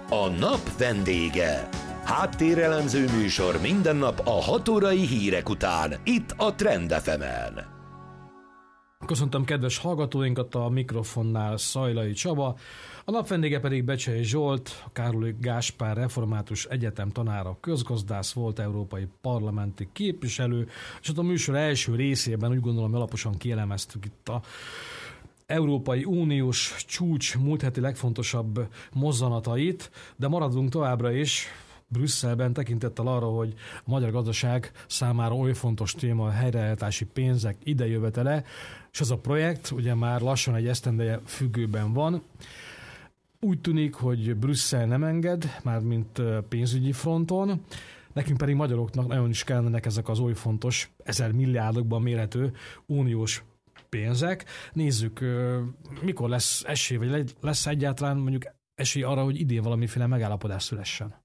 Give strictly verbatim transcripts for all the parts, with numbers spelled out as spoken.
A nap vendége. Háttérelemző műsor minden nap a hat órai hírek után, itt a Trend ef emen. Köszöntöm kedves hallgatóinkat, a mikrofonnál Szajlai Csaba, a nap vendége pedig Becsei Zsolt, a Károly Gáspár Református Egyetem tanára, közgazdász, volt európai parlamenti képviselő, és ott a műsor első részében úgy gondolom, alaposan kielemeztük itt a Európai Uniós csúcs múlt heti legfontosabb mozzanatait, de maradunk továbbra is Brüsszelben tekintettel arra, hogy a magyar gazdaság számára oly fontos téma a helyreállítási pénzek idejövetele, és ez a projekt ugye már lassan egy esztendeje függőben van. Úgy tűnik, hogy Brüsszel nem enged, mármint pénzügyi fronton, nekünk pedig magyaroknak nagyon is kellenek ezek az oly fontos, ezer milliárdokban mérhető uniós pénzek. Nézzük, mikor lesz esély, vagy lesz egyáltalán mondjuk esély arra, hogy idén valamiféle megállapodás szülessen?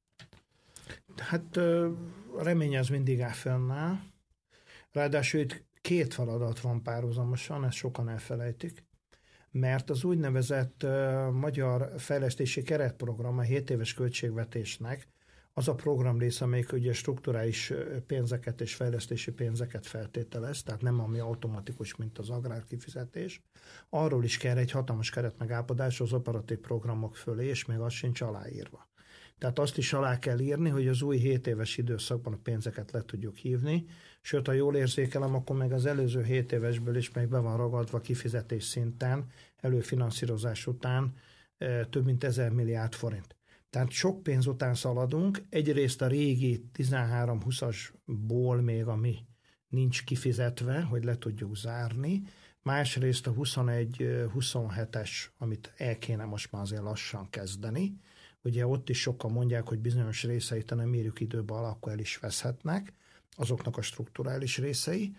Hát a remény az mindig áll fennáll. Ráadásul itt két feladat van párhuzamosan, ezt sokan elfelejtik, mert az úgynevezett Magyar Fejlesztési Keretprogram, a hét éves költségvetésnek az a programrész, amelyik ugye strukturális pénzeket és fejlesztési pénzeket feltételez, tehát nem ami automatikus, mint az agrárkifizetés. Arról is kell egy hatalmas keretmegállapodás az operatív programok fölé, és még az sincs aláírva. Tehát azt is alá kell írni, hogy az új hét éves időszakban a pénzeket le tudjuk hívni, sőt, ha jól érzékelem, akkor meg az előző hét évesből is meg be van ragadva kifizetés szinten, előfinanszírozás után több mint ezer milliárd forint. Tehát sok pénz után szaladunk, egyrészt a régi tizenhárom huszasból még, ami nincs kifizetve, hogy le tudjuk zárni, másrészt a huszonegy huszonhetes, amit el kéne most már azért lassan kezdeni. Ugye ott is sokan mondják, hogy bizonyos részeit, ha nem írjuk időbe alá, akkor el is veszhetnek, azoknak a strukturális részei,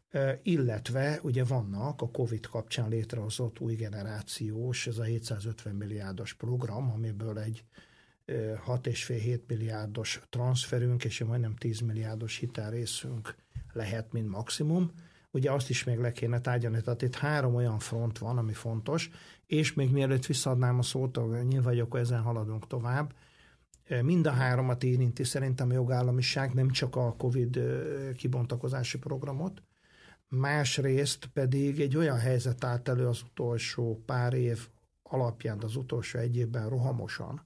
illetve ugye vannak a Covid kapcsán létrehozott új generációs, ez a hétszázötven milliárdos program, amiből egy hat egész öt-hét milliárdos transferünk, és majdnem tíz milliárdos hitelrészünk lehet, mint maximum. Ugye azt is még le kéne tárgyalni, tehát itt három olyan front van, ami fontos, és még mielőtt visszaadnám a szót, nyilván akkor ezen haladunk tovább, mind a háromat érinti szerintem a jogállamiság, nem csak a Covid kibontakozási programot, másrészt pedig egy olyan helyzet állt elő az utolsó pár év alapján, az utolsó egy évben rohamosan,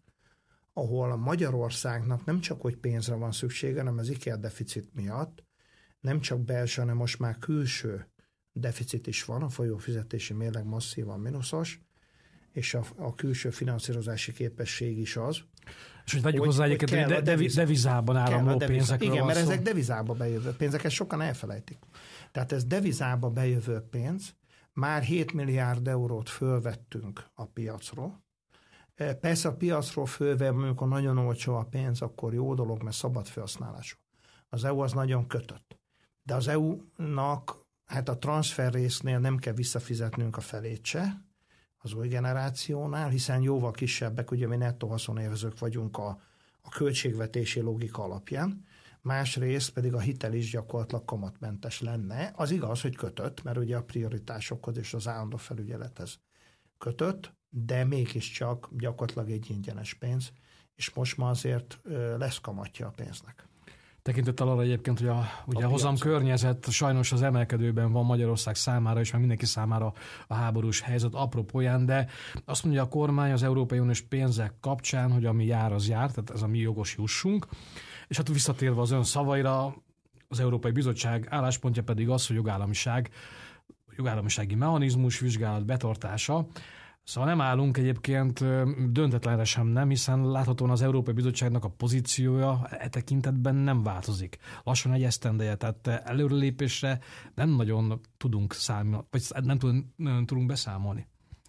ahol Magyarországnak nem csak hogy pénzre van szüksége, hanem az ikerdeficit miatt, nem csak belső, hanem most már külső deficit is van, a folyófizetési mérleg masszívan mínuszos, és a, a külső finanszírozási képesség is az. És hogy vegyük hozzá egyébként, hogy de, deviz, devizában áramló pénzekről Igen, van mert szó. ezek devizába bejövő pénzek, ezt sokan elfelejtik. Tehát ez devizába bejövő pénz, már hét milliárd eurót fölvettünk a piacról. Persze a piacról fölve, amikor nagyon olcsó a pénz, akkor jó dolog, mert szabad felhasználású. Az é u az nagyon kötött. De az é u-nak hát a transfer résznél nem kell visszafizetnünk a felét se, az új generációnál, hiszen jóval kisebbek, ugye mi nettó haszonélvezők vagyunk a, a költségvetési logika alapján, másrészt pedig a hitel is gyakorlatilag kamatmentes lenne. Az igaz, hogy kötött, mert ugye a prioritásokhoz és az állandó felügyelethez kötött, de mégiscsak gyakorlatilag egy ingyenes pénz, és most már azért lesz kamatja a pénznek. Tekintettel arra egyébként, hogy a, ugye a hozam környezet sajnos az emelkedőben van Magyarország számára, és meg mindenki számára a háborús helyzet apropóján, de azt mondja a kormány az Európai Uniós pénzek kapcsán, hogy ami jár, az jár, tehát ez a mi jogos jussunk. És hát visszatérve az ön szavaira, az Európai Bizottság álláspontja pedig az, hogy jogállamiság, jogállamisági mechanizmus, vizsgálat betartása. Szóval nem állunk egyébként döntetlenre sem nem, hiszen láthatóan az Európai Bizottságnak a pozíciója e tekintetben nem változik. Lassan egy esztendeje, tehát előrelépésre nem nagyon tudunk számolni, vagy nem tudunk beszámolni.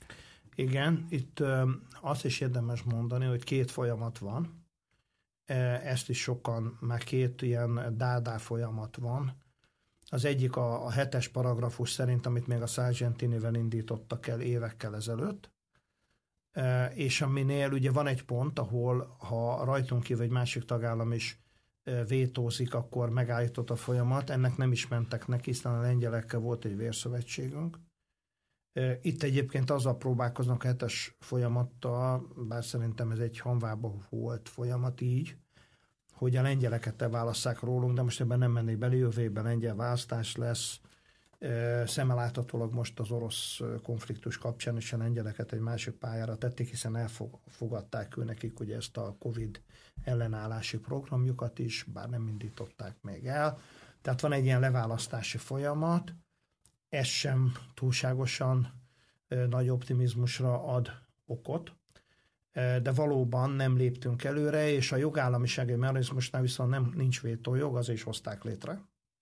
Igen, itt azt is érdemes mondani, hogy két folyamat van. Ezt is sokan, már két ilyen dádá folyamat van. Az egyik a, a hetes paragrafus szerint, amit még a Sargentinivel indítottak el évekkel ezelőtt, és aminél ugye van egy pont, ahol ha rajtunk kívül egy másik tagállam is vétózik, akkor megállított a folyamat. Ennek nem is mentek neki, hiszen a lengyelekkel volt egy vérszövetségünk. Itt egyébként azzal próbálkoznak hetes folyamattal, bár szerintem ez egy hanvába volt folyamat így, hogy a lengyeleket elválasszák rólunk, de most ebben nem mennék bele, jövő évben lengyel választás lesz. Szemmel láthatólag most az orosz konfliktus kapcsán is a lengyeleket egy másik pályára tették, hiszen elfogadták ő nekik ugye ezt a Covid ellenállási programjukat is, bár nem indították még el. Tehát van egy ilyen leválasztási folyamat, ez sem túlságosan nagy optimizmusra ad okot, de valóban nem léptünk előre, és a jogállamisági mechanizmusnál viszont nem, nincs vétójog, azért is hozták létre.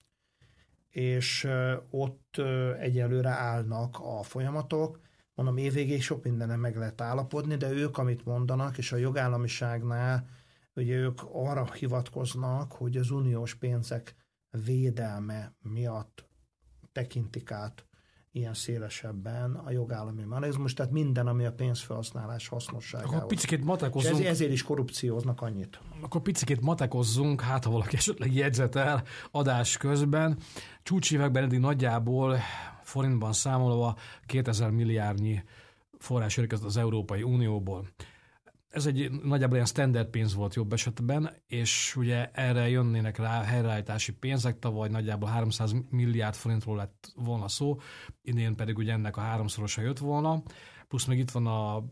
És ott egyelőre állnak a folyamatok. Mondom, évvégéig sok mindenem meg lehet állapodni, de ők, amit mondanak, és a jogállamiságnál ugye ők arra hivatkoznak, hogy az uniós pénzek védelme miatt tekintik át ilyen szélesebben a jogállami mechanizmus, tehát minden, ami a pénzfelhasználás hasznosságához. Akkor picikét matekozzunk. Ez, ezért is korrupcióznak annyit. Akkor picikét matekozzunk, hát ha valaki esetleg jegyzetel adás közben. Csúcsévekben eddig nagyjából forintban számolva kétezer milliárdnyi forrás érkezett az Európai Unióból. Ez egy nagyjából ilyen standard pénz volt jobb esetben, és ugye erre jönnének rá helyreállítási pénzek, tavaly nagyjából háromszáz milliárd forintról lett volna szó, idén pedig ugye ennek a háromszorosa jött volna, plusz még itt van a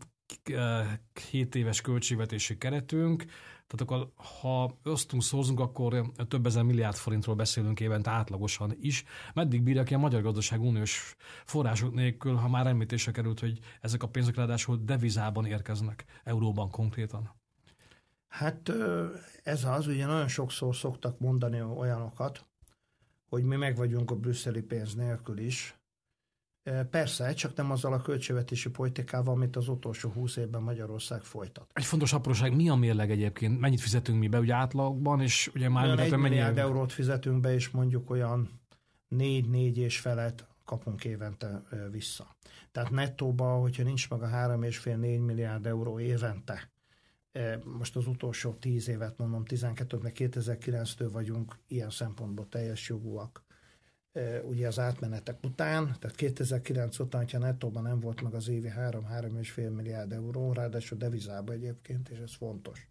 hét éves költségvetési keretünk, tehát akkor ha ösztünk szorzunk, akkor több ezer milliárd forintról beszélünk évente átlagosan is. Meddig bírja ki a magyar gazdaság uniós források nélkül, ha már említésre került, hogy ezek a pénzek ráadásul devizában érkeznek, euróban konkrétan? Hát ez az, ugye nagyon sokszor szoktak mondani olyanokat, hogy mi meg vagyunk a brüsszeli pénz nélkül is. Persze, csak nem azzal a költségvetési politikával, amit az utolsó húsz évben Magyarország folytat. Egy fontos apróság, mi a mérleg egyébként? Mennyit fizetünk mi be ugye átlagban, és ugye már... Olyan egy mennyi milliárd eurót fizetünk be, és mondjuk olyan négy-négy és felet kapunk évente vissza. Tehát nettóban, hogyha nincs meg a három és fél négy milliárd euró évente, most az utolsó tíz évet mondom, tizenkettőt, meg kétezer-kilenctől vagyunk ilyen szempontból teljes jogúak, ugye az átmenetek után, tehát kétezer-kilenc után, ha nettóban nem volt meg az évi három-három és fél milliárd euró, ráadásul devizában egyébként, és ez fontos.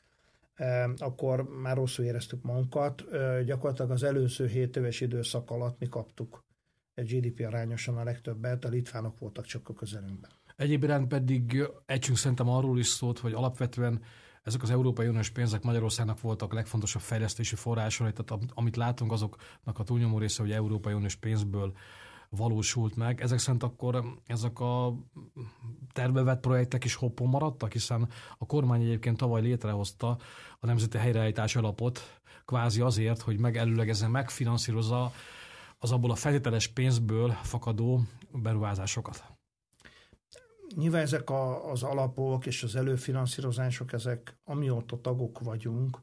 Akkor már rosszul éreztük magunkat. Gyakorlatilag az előző hét éves időszak alatt mi kaptuk gé dé pé arányosan a legtöbbet, a litvánok voltak csak a közelünkben. Egyéb iránt pedig együnk szerintem arról is szólt, hogy alapvetően ezek az Európai Uniós pénzek Magyarországnak voltak a legfontosabb fejlesztési forrásai, tehát amit látunk, azoknak a túlnyomó része, hogy Európai Uniós pénzből valósult meg. Ezek szerint akkor ezek a tervevett projektek is hoppon maradtak, hiszen a kormány egyébként tavaly létrehozta a Nemzeti Helyreállítási Alapot kvázi azért, hogy megelőlegezzen, megfinanszírozza az abból a feltételes pénzből fakadó beruházásokat. Nyilván ezek a, az alapok és az előfinanszírozások, ezek amióta tagok vagyunk,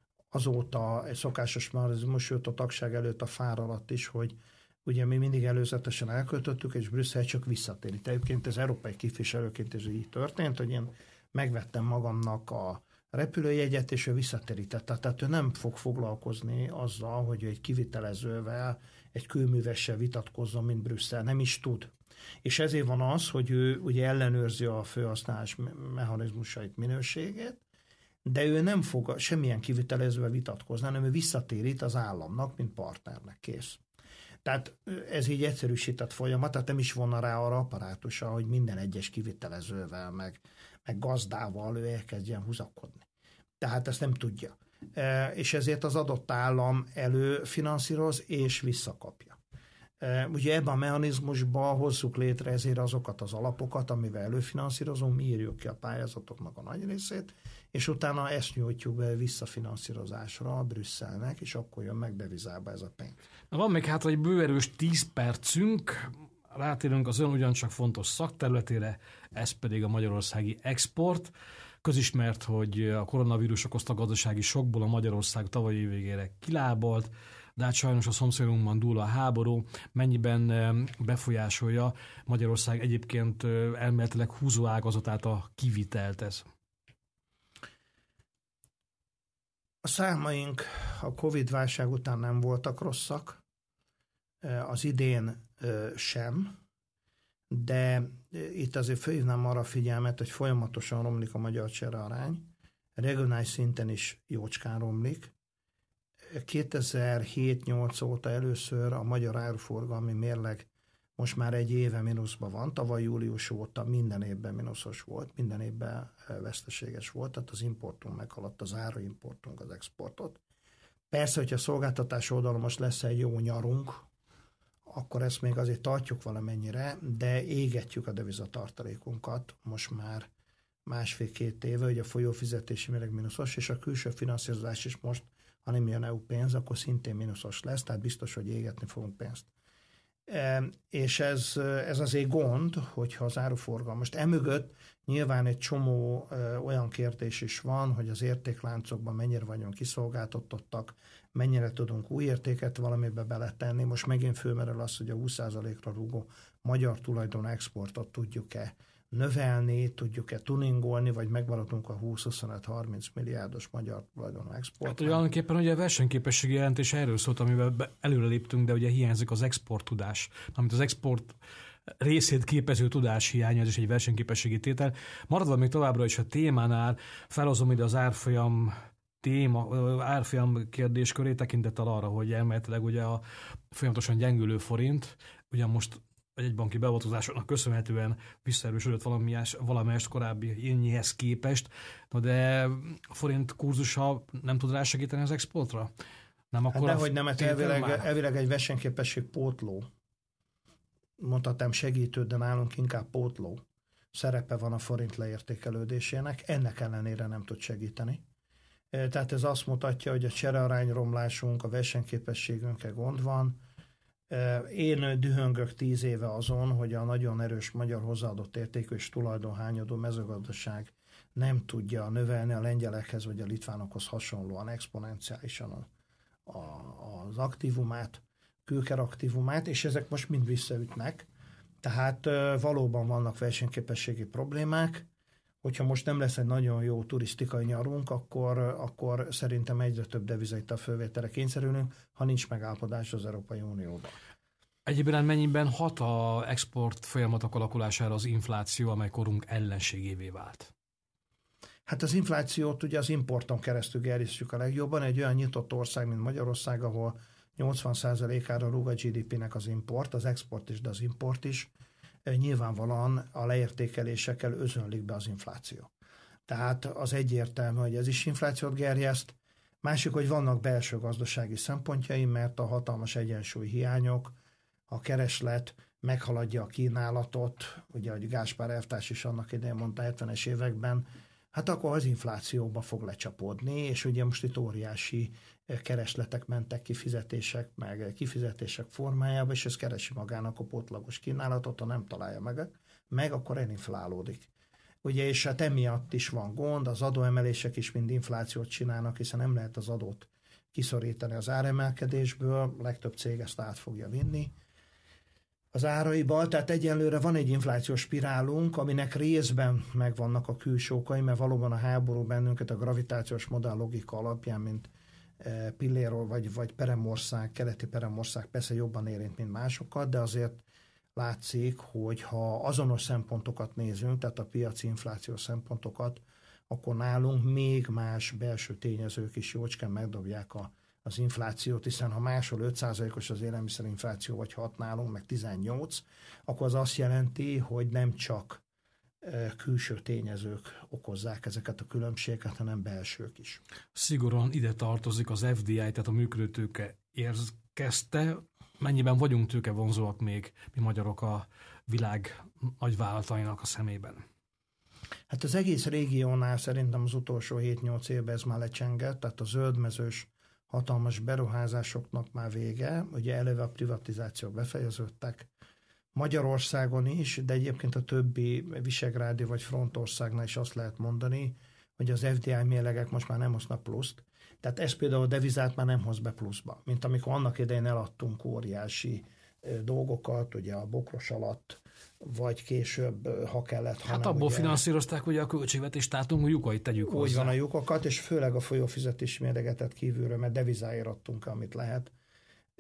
azóta egy szokásos mechanizmus, sőt a tagság előtt a fár alatt is, hogy ugye mi mindig előzetesen elköltöttük, és Brüsszel csak visszatérít. Egyébként az európai képviselőként is így történt, hogy én megvettem magamnak a repülőjegyet, és ő visszatérítette. Tehát ő nem fog foglalkozni azzal, hogy egy kivitelezővel, egy kőművessel vitatkozzon, mint Brüsszel. Nem is tud. És ezért van az, hogy ő ugye ellenőrzi a felhasználás mechanizmusait, minőségét, de ő nem fog semmilyen kivitelezővel vitatkozni, hanem ő visszatérít az államnak, mint partnernek, kész. Tehát ez így egyszerűsített folyamat, tehát nem is vonna rá arra apparátusa, hogy minden egyes kivitelezővel, meg, meg gazdával ő elkezdjen húzakodni. Tehát ezt nem tudja. E, és ezért az adott állam előfinanszíroz és visszakapja. E, ugye ebben a mechanizmusban hozzuk létre ezért azokat az alapokat, amivel előfinanszírozunk, mi írjuk ki a pályázatoknak a nagy részét, és utána ezt nyújtjuk be visszafinanszírozásra a Brüsszelnek, és akkor jön meg devizába ez a pénz. Na, van még hát egy bőerős tíz percünk, rátérünk az ön ugyancsak fontos szakterületére, ez pedig a magyarországi export. Közismert, hogy a koronavírus okozta gazdasági sokból a Magyarország tavalyi év végére kilábalt, de hát sajnos a szomszédunkban dúl a háború, mennyiben befolyásolja Magyarország egyébként elméletileg húzóágazatát a kivitelt ez. A számaink a Covid-válság után nem voltak rosszak, az idén sem, de itt azért fölhívnám arra a figyelmet, hogy folyamatosan romlik a magyar cserearány, regionális szinten is jócskán romlik. kétezer-hét nyolc óta először a magyar áruforgalmi mérleg most már egy éve mínuszban van, tavaly július óta minden évben mínuszos volt, minden évben veszteséges volt, tehát az importunk meghaladt, az áruimportunk az exportot. Persze, hogyha a szolgáltatás oldalon most lesz egy jó nyarunk, akkor ezt még azért tartjuk valamennyire, de égetjük a devizatartalékunkat most már másfél-két éve, hogy a folyófizetési mérleg mínuszos, és a külső finanszírozás is most, ha nem jön é u pénz, akkor szintén mínuszos lesz, tehát biztos, hogy égetni fogunk pénzt. E, és ez, ez azért gond, hogyha az áruforgalom. Most emögött nyilván egy csomó e, olyan kérdés is van, hogy az értékláncokban mennyire vagyunk kiszolgáltatottak, mennyire tudunk új értéket valamibe beletenni. Most megint fölmerül az, hogy a húsz százalékra rúgó magyar tulajdon exportot tudjuk-e növelni, tudjuk-e tuningolni, vagy megmaradunk a húsz-huszonöt-harminc milliárdos magyar tulajdonú export. Hát olyanképpen ugye a versenyképességi jelentés erről szólt, amivel előre léptünk, de ugye hiányzik az export tudás, amit az export részét képező tudás hiánya, ez is egy versenyképességi tétel. Maradva még továbbra is a témánál, felhozom ide az árfolyam téma, árfolyam kérdésköré tekintettel arra, hogy elméletileg ugye a folyamatosan gyengülő forint, ugye most vagy egy banki beavatkozásoknak köszönhetően visszaerősödött valamelyest korábbi innyihez képest, de a forint kurzusa nem tud rá segíteni az exportra? Nem akkor hát dehogy nem, mert elvileg, elvileg egy versenyképesség pótló. Mondhatnám segítő, de nálunk inkább pótló szerepe van a forint leértékelődésének, ennek ellenére nem tud segíteni. Tehát ez azt mutatja, hogy a cserearányromlásunk, a versenyképességünkkel gond van. Én dühöngök tíz éve azon, hogy a nagyon erős magyar hozzáadott értékű és tulajdonhányadó mezőgazdaság nem tudja növelni a lengyelekhez vagy a litvánokhoz hasonlóan exponenciálisan a, a, az aktívumát, kőkeraktívumát, és ezek most mind visszaütnek. Tehát valóban vannak versenyképességi problémák. Hogyha most nem lesz egy nagyon jó turisztikai nyarunk, akkor, akkor szerintem egyre több devizahitel fölvételre kényszerülünk, ha nincs megállapodás az Európai Unióban. Egyébként mennyiben hat a export folyamatok alakulására az infláció, amely korunk ellenségévé vált? Hát az inflációt ugye az importon keresztül gerjesztjük a legjobban. Egy olyan nyitott ország, mint Magyarország, ahol nyolcvan százalékára rúg a gé dé pének az import, az export is, de az import is, nyilvánvalóan a leértékelésekkel özönlik be az infláció. Tehát az egyértelmű, hogy ez is inflációt gerjeszt. Másik, hogy vannak belső gazdasági szempontjai, mert a hatalmas egyensúly hiányok, a kereslet meghaladja a kínálatot, ugye, ahogy Gáspár elvtárs is annak idején mondta hetvenes években, hát akkor az inflációba fog lecsapódni, és ugye most itt óriási keresletek mentek kifizetések, meg kifizetések formájába, és ez keresi magának a pótlagos kínálatot, ha nem találja meg, meg akkor elinflálódik. Ugye, és hát emiatt is van gond, az adóemelések is mind inflációt csinálnak, hiszen nem lehet az adót kiszorítani az áremelkedésből, legtöbb cég ezt át fogja vinni az áraiba, tehát egyenlőre van egy inflációs spirálunk, aminek részben megvannak a külső okai, mert valóban a háború bennünket a gravitációs modell logika alapján, mint Pilléről vagy, vagy Peremország, keleti Peremország persze jobban érint, mint másokat, de azért látszik, hogy ha azonos szempontokat nézünk, tehát a piaci inflációs szempontokat, akkor nálunk még más belső tényezők is jócskán megdobják a az inflációt, hiszen ha máshol öt százalékos az élelmiszerinfláció, vagy hat nálunk, meg tizennyolc, akkor az azt jelenti, hogy nem csak külső tényezők okozzák ezeket a különbségeket, hanem belsők is. Szigorúan ide tartozik az ef dé i, tehát a működőtőke érkezte. Mennyiben vagyunk tőkevonzóak még mi magyarok a világ nagyvállalatainak a szemében? Hát az egész régiónál szerintem az utolsó hét-nyolc évben ez már lecsengett, tehát a zöldmezős hatalmas beruházásoknak már vége, ugye eleve a privatizációk befejeződtek, Magyarországon is, de egyébként a többi visegrádi vagy frontországnál is azt lehet mondani, hogy az ef dé i mérlegek most már nem hoznak pluszt, tehát ez például a devizát már nem hoz be pluszba, mint amikor annak idején eladtunk óriási dolgokat, ugye a bokros alatt, vagy később, ha kellett. Hát abból ugye, finanszírozták ugye a költségvetés, tátunk lyukait tegyük hozzá. Úgy van a lyukokat, és főleg a folyófizetési mérlegetet kívülről, mert devizáért adtunk, amit lehet.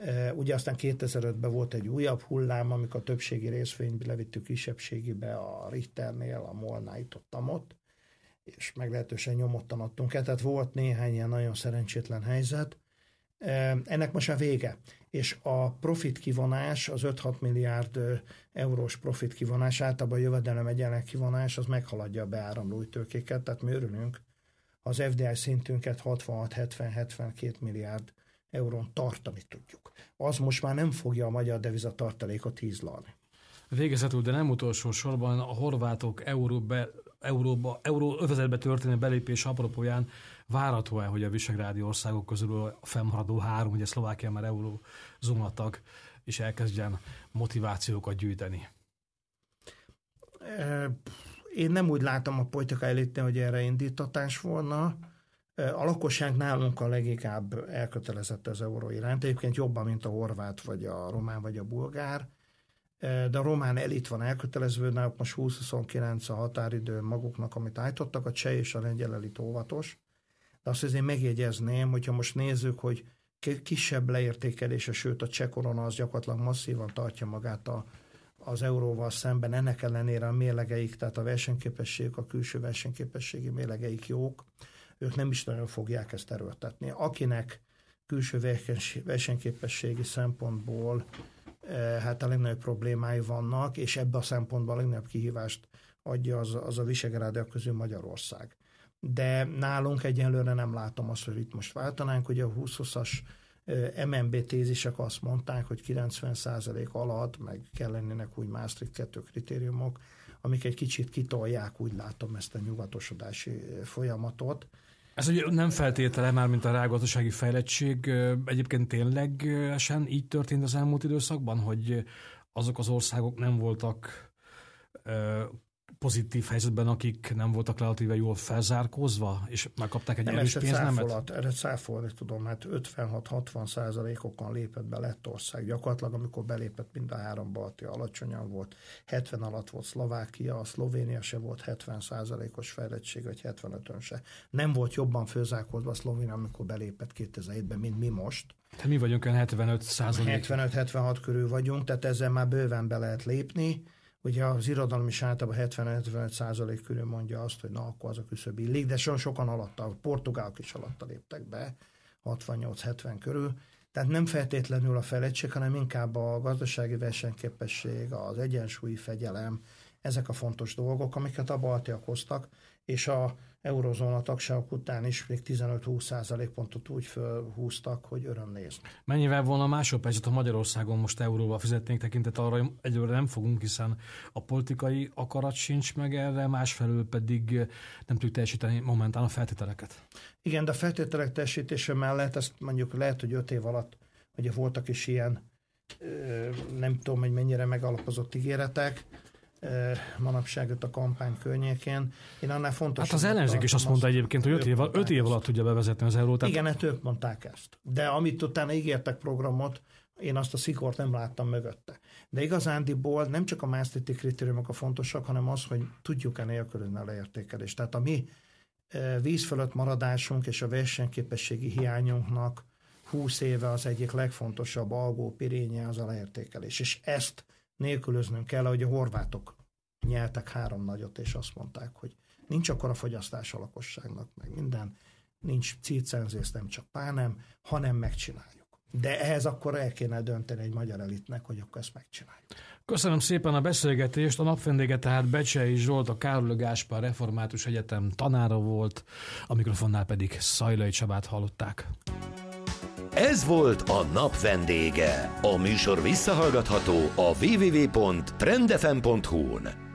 Ugye aztán kétezer-ötben volt egy újabb hullám, amikor a többségi részvényt levittük kisebbségibe a Richternél, a Molnál itt ott, ott, és meglehetősen nyomottan adtunk el. Tehát volt néhány ilyen nagyon szerencsétlen helyzet. Ennek most a vége. És a profit kivonás, az öt-hat milliárd eurós profit kivonás, általában a jövedelem egyenleg kivonás, az meghaladja a beáramló tőkéket, tehát mi örülünk. Az ef dé i szintünket hatvanhat-hetven-hetvenkét milliárd eurón tartani tudjuk. Az most már nem fogja a magyar devizatartalékot hízlalni. Végezetül, de nem utolsó sorban a horvátok euróbe, euróba, euró övezetbe történő belépés apropóján várható-e, hogy a visegrádi országok közül a fennmaradó három, ugye Szlovákia már eurózónatag, és elkezdjen motivációkat gyűjteni? Én nem úgy látom a politikai elitnél, hogy erre indítatás volna. A lakosság nálunk a leginkább elkötelezett az euró iránt. Egyébként jobban, mint a horvát, vagy a román, vagy a bulgár. De a román elit van elkötelezve, náluk most húsz-huszonkilenc a határidő maguknak, amit állítottak, a cseh és a lengyel elit óvatos. De azt azért megjegyezném, hogyha most nézzük, hogy kisebb leértékelése, sőt a cseh korona az gyakorlatilag masszívan tartja magát a, az euróval szemben, ennek ellenére a mérlegeik, tehát a versenyképességük, a külső versenyképességi mérlegeik jók, ők nem is nagyon fogják ezt erőltetni. Akinek külső versenyképességi szempontból hát a legnagyobb problémái vannak, és ebben a szempontból a legnagyobb kihívást adja az, az a visegrádiak közül Magyarország. De nálunk egyenlőre nem látom azt, hogy itt most váltanánk, hogy a húsz-húszas em en bé tézisek azt mondták, hogy kilencven százalék alatt, meg kell lennének úgy Maastricht kettő kritériumok, amik egy kicsit kitolják, úgy látom, ezt a nyugatosodási folyamatot. Ez ugye nem feltétele már, mint a reálgazdasági fejlettség. Egyébként ténylegesen így történt az elmúlt időszakban, hogy azok az országok nem voltak pozitív helyzetben, akik nem voltak relatíve jól felzárkózva, és megkapták egy nem erős pénznemet? Erre cáfolni tudom, hát ötvenhat-hatvan százalékokon lépett be Lettország. Gyakorlatilag, amikor belépett mind a három balti, alacsonyan volt, hetven alatt volt Szlovákia, a Szlovénia se volt hetven százalékos fejlettség, vagy hetvenötön se. Nem volt jobban felzárkózva a Szlovénia, amikor belépett kétezer-hétben, mint mi most. Tehát mi vagyunk olyan hetvenöt százalék. hetvenöt-hetvenhat körül vagyunk, tehát ezzel már bőven be lehet lépni. Ugye az irodalom is általában hetven-hetvenöt százalék körül mondja azt, hogy na, akkor az a küszöb illik, de so sokan alatta, a portugálok is alatta léptek be, hatvannyolc-hetven körül. Tehát nem feltétlenül a fejlettség, hanem inkább a gazdasági versenyképesség, az egyensúlyi fegyelem, ezek a fontos dolgok, amiket a baltiak hoztak, és a eurozóna tagságok után is még tizenöt-húsz százalékpontot úgy fölhúztak, hogy öröm nézni. Mennyivel volna mások helyzet, ha Magyarországon most euróval fizetnénk, tekintet arra, hogy egyelőre nem fogunk, hiszen a politikai akarat sincs meg erre, másfelől pedig nem tudjuk teljesíteni momentán a feltételeket. Igen, de a feltételek teljesítése mellett, ezt mondjuk lehet, hogy öt év alatt, ugye voltak is ilyen, nem tudom, hogy mennyire megalapozott ígéretek, manapság a kampány környékén. Én annál fontos. Hát az ellenzék is azt mondta egyébként, hogy öt év, öt év alatt tudja bevezetni az eurót. Tehát... Igen, hát ők mondták ezt. De amit utána ígértek programot, én azt a szigort nem láttam mögötte. De igazándiból nem csak a Maastrichti kritériumok a fontosak, hanem az, hogy tudjuk-e nélkülözni a leértékelést. Tehát a mi víz fölött maradásunk és a versenyképességi hiányunknak húsz éve az egyik legfontosabb algó pirénye az a leértékelés. És ezt nélkülöznünk kell, hogy a horvátok nyeltek három nagyot, és azt mondták, hogy nincs akkora fogyasztás a lakosságnak, meg minden, nincs circenzész, nem csak pánem, hanem megcsináljuk. De ehhez akkor el kéne dönteni egy magyar elitnek, hogy akkor ezt megcsináljuk. Köszönöm szépen a beszélgetést. A napvendége tehát Becsei Zsolt, a Károly Gáspár Református Egyetem tanára volt, a mikrofonnál pedig Szajlai Csabát hallották. Ez volt a nap vendége. A műsor visszahallgatható a double-u double-u double-u pont trend f m pont hu-n.